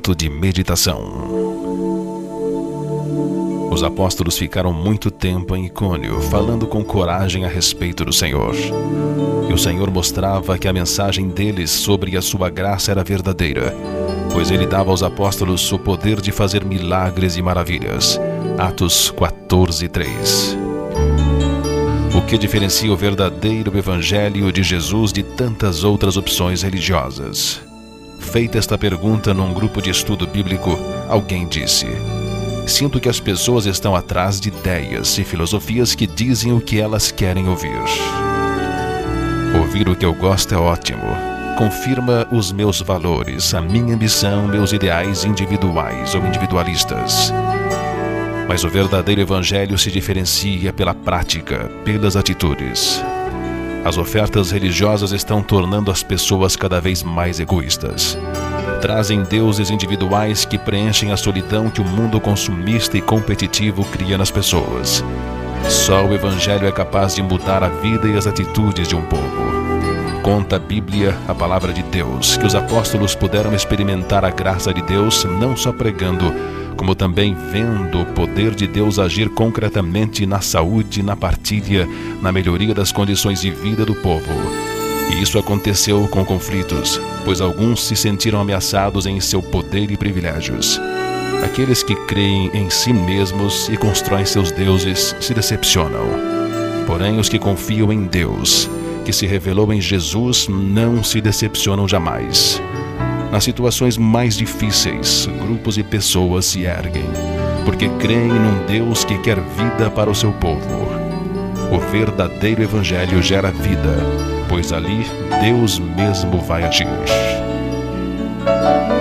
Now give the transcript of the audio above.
Momento de meditação. Os apóstolos ficaram muito tempo em Icônio, falando com coragem a respeito do Senhor. E o Senhor mostrava que a mensagem deles sobre a sua graça era verdadeira, pois ele dava aos apóstolos o poder de fazer milagres e maravilhas. Atos 14:3. O que diferencia o verdadeiro Evangelho de Jesus de tantas outras opções religiosas? Feita esta pergunta num grupo de estudo bíblico, alguém disse: sinto que as pessoas estão atrás de ideias e filosofias que dizem o que elas querem ouvir. Ouvir o que eu gosto é ótimo. Confirma os meus valores, a minha ambição, meus ideais individuais ou individualistas. Mas o verdadeiro Evangelho se diferencia pela prática, pelas atitudes. As ofertas religiosas estão tornando as pessoas cada vez mais egoístas. Trazem deuses individuais que preenchem a solidão que o mundo consumista e competitivo cria nas pessoas. Só o Evangelho é capaz de mudar a vida e as atitudes de um povo. Conta a Bíblia, a palavra de Deus, que os apóstolos puderam experimentar a graça de Deus não só pregando, como também vendo o poder de Deus agir concretamente na saúde, na partilha, na melhoria das condições de vida do povo. E isso aconteceu com conflitos, pois alguns se sentiram ameaçados em seu poder e privilégios. Aqueles que creem em si mesmos e constroem seus deuses se decepcionam. Porém, os que confiam em Deus, que se revelou em Jesus, não se decepcionam jamais. Nas situações mais difíceis, grupos e pessoas se erguem, porque creem num Deus que quer vida para o seu povo. O verdadeiro Evangelho gera vida, pois ali Deus mesmo vai agir.